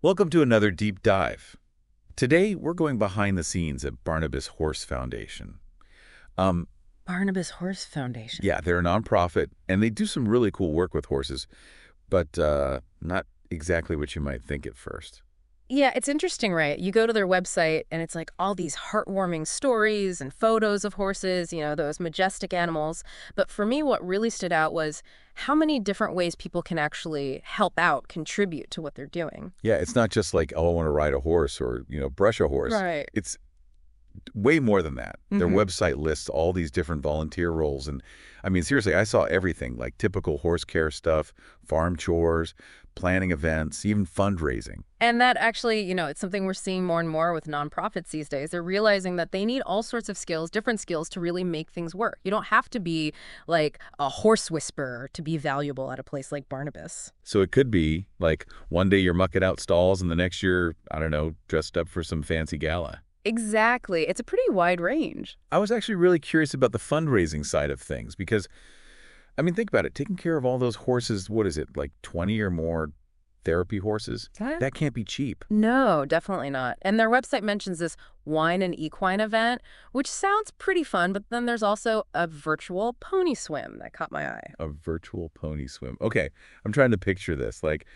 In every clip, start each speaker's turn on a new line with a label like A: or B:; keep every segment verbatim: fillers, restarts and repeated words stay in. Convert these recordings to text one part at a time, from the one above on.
A: Welcome to another deep dive. Today, we're going behind the scenes at Barnabas Horse Foundation. Um,
B: Barnabas Horse Foundation.
A: yeah, they're a nonprofit, and they do some really cool work with horses, but uh, not exactly what you might think at first.
B: Yeah, it's interesting, right? You go to their website and it's like all these heartwarming stories and photos of horses, you know, those majestic animals. But for me, what really stood out was how many different ways people can actually help out, contribute to what they're doing.
A: Yeah, it's not just like, oh, I want to ride a horse or, you know, brush a horse.
B: Right.
A: It's way more than that. Their
B: hmm
A: website lists all these different volunteer roles. And I mean, seriously, I saw everything like typical horse care stuff, farm chores, planning events, even fundraising.
B: And that actually, you know, it's something we're seeing more and more with nonprofits these days. They're realizing that they need all sorts of skills, different skills to really make things work. You don't have to be like a horse whisperer to be valuable at a place like Barnabas.
A: So it could be like one day you're mucking out stalls and the next year, I don't know, dressed up for some fancy gala.
B: Exactly. It's a pretty wide range.
A: I was actually really curious about the fundraising side of things because, I mean, think about it. Taking care of all those horses, what is it, like twenty or more therapy horses?
B: That?
A: That can't be cheap.
B: No, definitely not. And their website mentions this wine and equine event, which sounds pretty fun, but then there's also a virtual pony swim that caught my eye.
A: A virtual pony swim. Okay, I'm trying to picture this. Like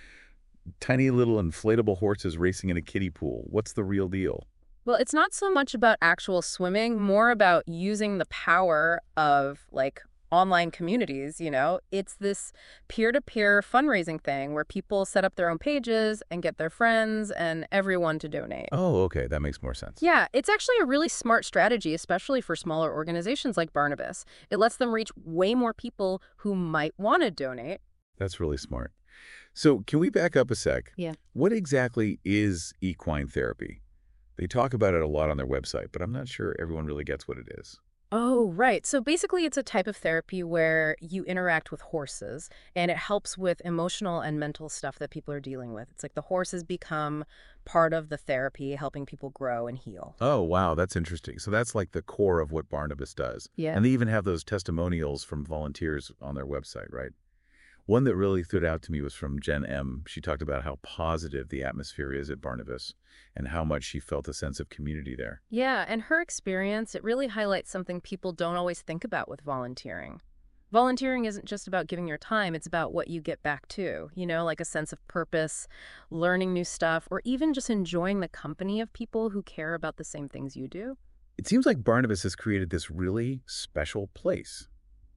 A: tiny little inflatable horses racing in a kiddie pool. What's the real deal?
B: Well, it's not so much about actual swimming, more about using the power of like online communities, you know? It's this peer-to-peer fundraising thing where people set up their own pages and get their friends and everyone to donate.
A: Oh, okay, that makes more sense.
B: Yeah, it's actually a really smart strategy, especially for smaller organizations like Barnabas. It lets them reach way more people who might want to donate.
A: That's really smart. So can we back up a sec?
B: Yeah.
A: What exactly is equine therapy? They talk about it a lot on their website, but I'm not sure everyone really gets what it is.
B: Oh, right. So basically, it's a type of therapy where you interact with horses and it helps with emotional and mental stuff that people are dealing with. It's like the horses become part of the therapy, helping people grow and heal.
A: Oh, wow, that's interesting. So that's like the core of what Barnabas does.
B: Yeah.
A: And they even have those testimonials from volunteers on their website, right? One that really stood out to me was from Jen M. She talked about how positive the atmosphere is at Barnabas and how much she felt a sense of community there.
B: Yeah, and her experience, it really highlights something people don't always think about with volunteering. Volunteering isn't just about giving your time, it's about what you get back too. You know, like a sense of purpose, learning new stuff, or even just enjoying the company of people who care about the same things you do.
A: It seems like Barnabas has created this really special place.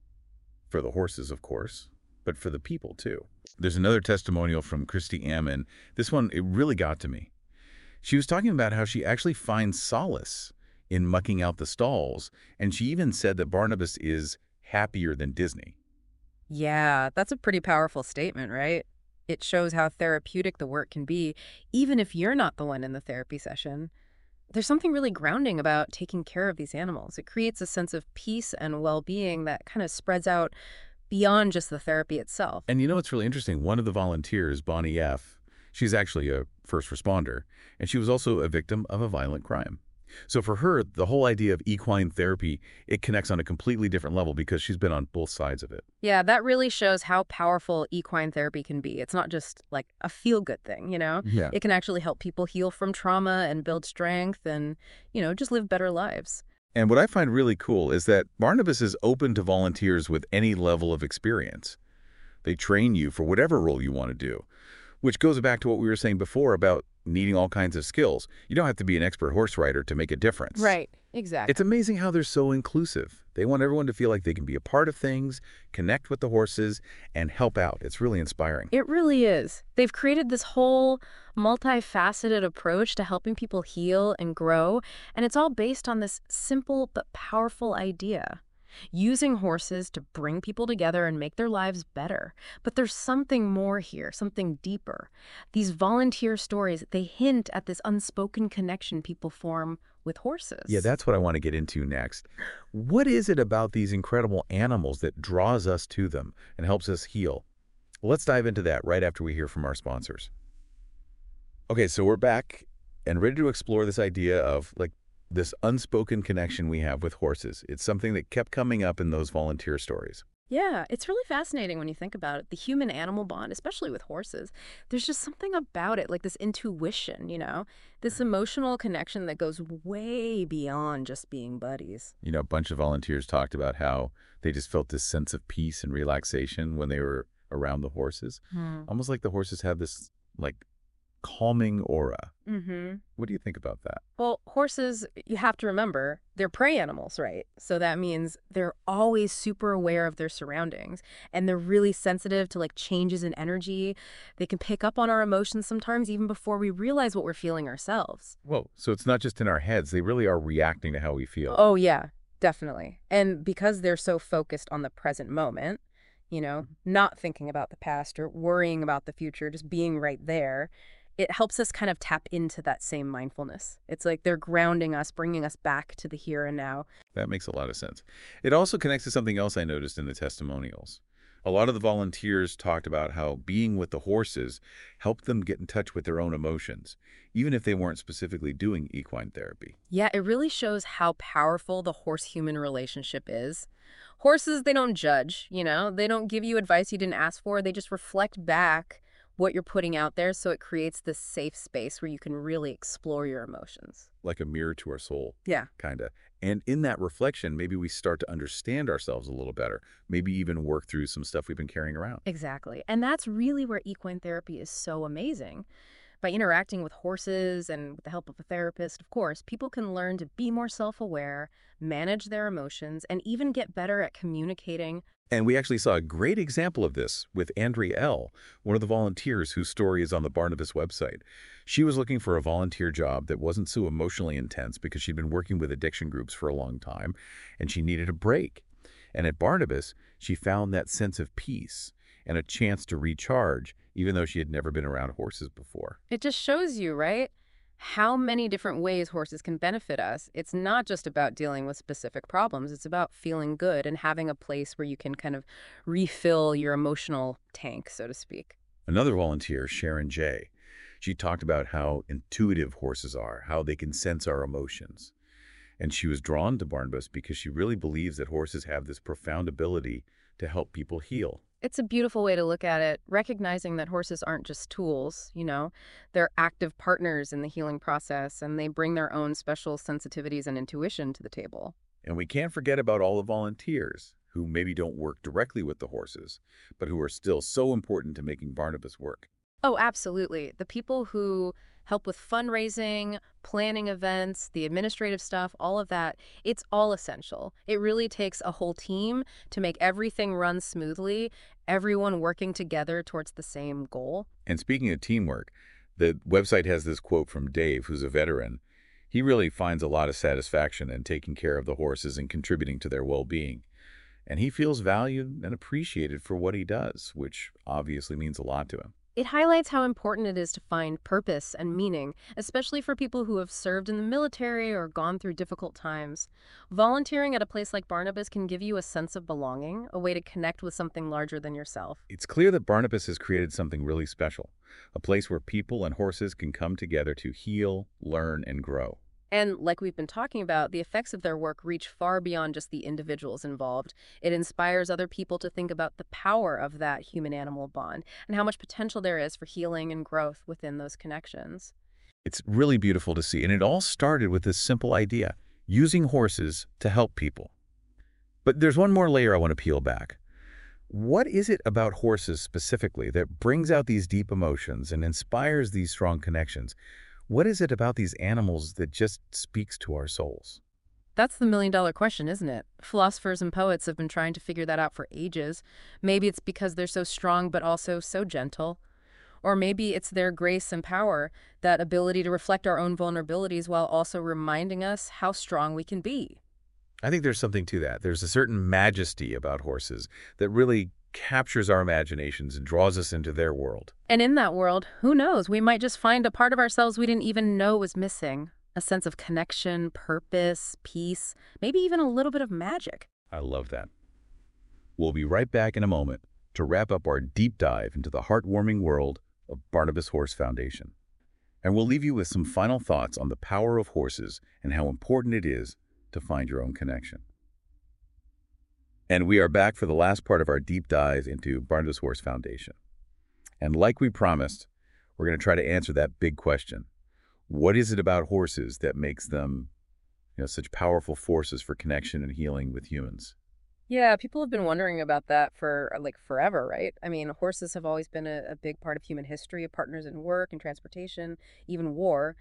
A: For the horses, of course, but for the people too. There's another testimonial from Christy Ammon. This one, it really got to me. She was talking about how she actually finds solace in mucking out the stalls, and she even said that Barnabas is happier than Disney.
B: Yeah, that's a pretty powerful statement, right? It shows how therapeutic the work can be, even if you're not the one in the therapy session. There's something really grounding about taking care of these animals. It creates a sense of peace and well-being that kind of spreads out beyond just the therapy itself.
A: And you know what's really interesting? One of the volunteers, Bonnie F., she's actually a first responder, and she was also a victim of a violent crime. So for her, the whole idea of equine therapy, it connects on a completely different level because she's been on both sides of it.
B: Yeah, that really shows how powerful equine therapy can be. It's not just like a feel-good thing, you know?
A: Yeah.
B: It can actually help people heal from trauma and build strength and, you know, just live better lives.
A: And what I find really cool is that Barnabas is open to volunteers with any level of experience. They train you for whatever role you want to do, which goes back to what we were saying before about needing all kinds of skills. You don't have to be an expert horse rider to make a difference.
B: Right, exactly.
A: It's amazing how they're so inclusive. They want everyone to feel like they can be a part of things, connect with the horses, and help out. It's really inspiring.
B: It really is. They've created this whole multifaceted approach to helping people heal and grow, and it's all based on this simple but powerful idea. Using horses to bring people together and make their lives better. But there's something more here, something deeper. These volunteer stories, they hint at this unspoken connection people form with horses.
A: Yeah, that's what I want to get into next. What is it about these incredible animals that draws us to them and helps us heal? Well, let's dive into that right after we hear from our sponsors. Okay, so we're back and ready to explore this idea of like this unspoken connection we have with horses. It's something that kept coming up in those volunteer stories.
B: Yeah, it's really fascinating when you think about it. The human-animal bond, especially with horses, there's just something about it, like this intuition, you know, this emotional connection that goes way beyond just being buddies.
A: You know, a bunch of volunteers talked about how they just felt this sense of peace and relaxation when they were around the horses.
B: Hmm.
A: Almost like the horses have this, like, calming aura.
B: Mm-hmm.
A: What do you think about that?
B: Well, horses, you have to remember, they're prey animals, right? So that means they're always super aware of their surroundings and they're really sensitive to like changes in energy. They can pick up on our emotions sometimes even before we realize what we're feeling ourselves.
A: Whoa, so it's not just in our heads. They really are reacting to how we feel.
B: Oh, yeah, definitely. And because they're so focused on the present moment, you know, not thinking about the past or worrying about the future, just being right there, it helps us kind of tap into that same mindfulness. It's like they're grounding us, bringing us back to the here and now.
A: That makes a lot of sense. It also connects to something else I noticed in the testimonials. A lot of the volunteers talked about how being with the horses helped them get in touch with their own emotions, even if they weren't specifically doing equine therapy.
B: Yeah, it really shows how powerful the horse-human relationship is. Horses, they don't judge, you know, they don't give you advice you didn't ask for. They just reflect back what you're putting out there, so it creates this safe space where you can really explore your emotions.
A: Like a mirror to our soul,
B: Yeah.
A: kind of. And in that reflection, maybe we start to understand ourselves a little better, maybe even work through some stuff we've been carrying around.
B: Exactly. And that's really where equine therapy is so amazing. By interacting with horses and with the help of a therapist, of course, people can learn to be more self-aware, manage their emotions, and even get better at communicating.
A: And we actually saw a great example of this with Andrea L., one of the volunteers whose story is on the Barnabas website. She was looking for a volunteer job that wasn't so emotionally intense because she'd been working with addiction groups for a long time, and she needed a break. And at Barnabas, she found that sense of peace and a chance to recharge, even though she had never been around horses before.
B: It just shows you, right, how many different ways horses can benefit us. It's not just about dealing with specific problems. It's about feeling good and having a place where you can kind of refill your emotional tank, so to speak.
A: Another volunteer, Sharon J., she talked about how intuitive horses are, how they can sense our emotions. And she was drawn to Barnabas because she really believes that horses have this profound ability to help people heal.
B: It's a beautiful way to look at it, recognizing that horses aren't just tools, you know. They're active partners in the healing process, and they bring their own special sensitivities and intuition to the table.
A: And we can't forget about all the volunteers who maybe don't work directly with the horses, but who are still so important to making Barnabas work.
B: Oh, absolutely. The people who help with fundraising, planning events, the administrative stuff, all of that, it's all essential. It really takes a whole team to make everything run smoothly, everyone working together towards the same goal.
A: And speaking of teamwork, the website has this quote from Dave, who's a veteran. He really finds a lot of satisfaction in taking care of the horses and contributing to their well-being. And he feels valued and appreciated for what he does, which obviously means a lot to him.
B: It highlights how important it is to find purpose and meaning, especially for people who have served in the military or gone through difficult times. Volunteering at a place like Barnabas can give you a sense of belonging, a way to connect with something larger than yourself.
A: It's clear that Barnabas has created something really special, a place where people and horses can come together to heal, learn, and grow.
B: And like we've been talking about, the effects of their work reach far beyond just the individuals involved. It inspires other people to think about the power of that human-animal bond and how much potential there is for healing and growth within those connections.
A: It's really beautiful to see, and it all started with this simple idea, using horses to help people. But there's one more layer I want to peel back. What is it about horses specifically that brings out these deep emotions and inspires these strong connections? What is it about these animals that just speaks to our souls?
B: That's the million-dollar question, isn't it? Philosophers and poets have been trying to figure that out for ages. Maybe it's because they're so strong but also so gentle. Or maybe it's their grace and power, that ability to reflect our own vulnerabilities while also reminding us how strong we can be.
A: I think there's something to that. There's a certain majesty about horses that really captures our imaginations and draws us into their world.
B: And in that world, who knows, we might just find a part of ourselves we didn't even know was missing. A sense of connection, purpose, peace, maybe even a little bit of magic.
A: I love that. We'll be right back in a moment to wrap up our deep dive into the heartwarming world of Barnabas Horse Foundation. And we'll leave you with some final thoughts on the power of horses and how important it is to find your own connection. And we are back for the last part of our deep dive into Barnabas Horse Foundation. And like we promised, we're going to try to answer that big question. What is it about horses that makes them, you know, such powerful forces for connection and healing with humans?
B: Yeah, people have been wondering about that for uh, like forever, right? I mean, horses have always been a, a big part of human history, partners in work and transportation, even war.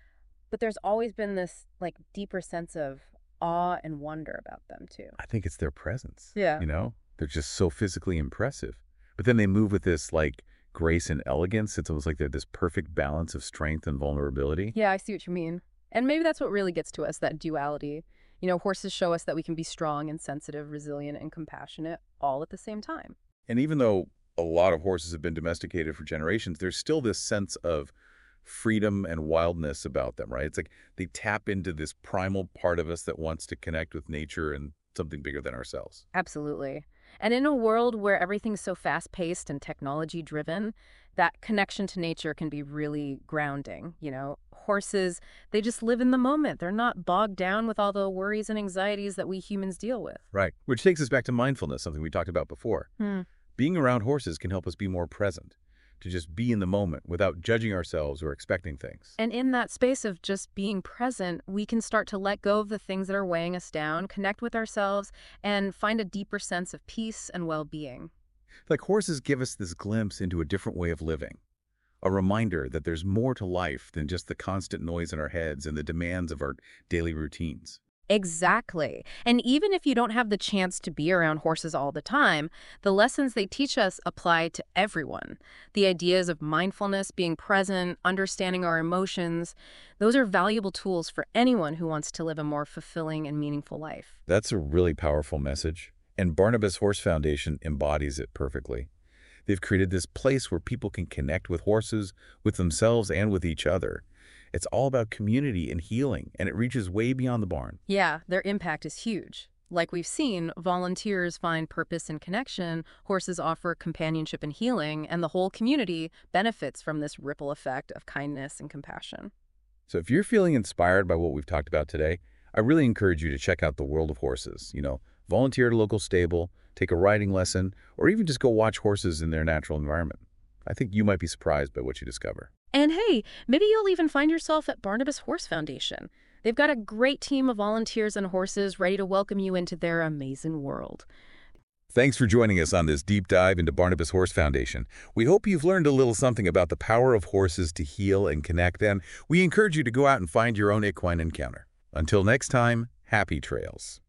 B: But there's always been this like deeper sense of awe and wonder about them too.
A: I think it's their presence,
B: Yeah.
A: you know? They're just so physically impressive. But then they move with this, like, grace and elegance. It's almost like they're this perfect balance of strength and vulnerability.
B: Yeah, I see what you mean. And maybe that's what really gets to us, that duality. You know, horses show us that we can be strong and sensitive, resilient and compassionate all at the same time.
A: And even though a lot of horses have been domesticated for generations, there's still this sense of freedom and wildness about them, right? It's like they tap into this primal part of us that wants to connect with nature and something bigger than ourselves.
B: Absolutely. And in a world where everything's so fast-paced and technology-driven, that connection to nature can be really grounding. You know, horses, they just live in the moment. They're not bogged down with all the worries and anxieties that we humans deal with.
A: Right. Which takes us back to mindfulness, something we talked about before.
B: Hmm.
A: Being around horses can help us be more present, to just be in the moment without judging ourselves or expecting things.
B: And in that space of just being present, we can start to let go of the things that are weighing us down, connect with ourselves, and find a deeper sense of peace and well-being.
A: Like horses give us this glimpse into a different way of living, a reminder that there's more to life than just the constant noise in our heads and the demands of our daily routines.
B: Exactly. And even if you don't have the chance to be around horses all the time, the lessons they teach us apply to everyone. The ideas of mindfulness, being present, understanding our emotions, those are valuable tools for anyone who wants to live a more fulfilling and meaningful life.
A: That's a really powerful message, and Barnabas Horse Foundation embodies it perfectly. They've created this place where people can connect with horses, with themselves, and with each other. It's all about community and healing, and it reaches way beyond the barn.
B: Yeah, their impact is huge. Like we've seen, volunteers find purpose and connection, horses offer companionship and healing, and the whole community benefits from this ripple effect of kindness and compassion.
A: So if you're feeling inspired by what we've talked about today, I really encourage you to check out the world of horses. You know, volunteer at a local stable, take a riding lesson, or even just go watch horses in their natural environment. I think you might be surprised by what you discover.
B: And hey, maybe you'll even find yourself at Barnabas Horse Foundation. They've got a great team of volunteers and horses ready to welcome you into their amazing world.
A: Thanks for joining us on this deep dive into Barnabas Horse Foundation. We hope you've learned a little something about the power of horses to heal and connect, and we encourage you to go out and find your own equine encounter. Until next time, happy trails.